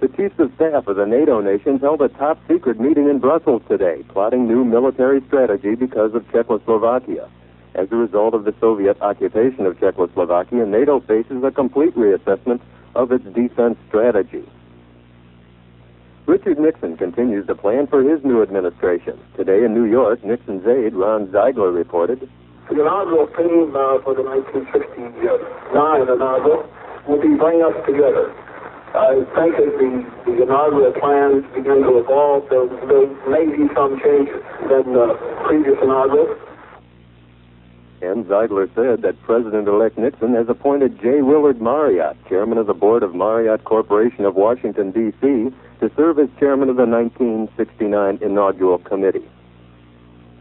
The chiefs of staff of the NATO nations held a top-secret meeting in Brussels today, plotting new military strategy because of Czechoslovakia. As a result of the Soviet occupation of Czechoslovakia, NATO faces a complete reassessment of its defense strategy. Richard Nixon continues to plan for his new administration. Today in New York, Nixon's aide, Ron Ziegler, reported, "The inaugural theme for the 1969 inaugural will be bring us together. I think as the inaugural plans begin to evolve, there may be some changes than the previous inaugural." And Ziegler said that President-elect Nixon has appointed J. Willard Marriott, chairman of the board of Marriott Corporation of Washington, D.C., to serve as chairman of the 1969 inaugural committee.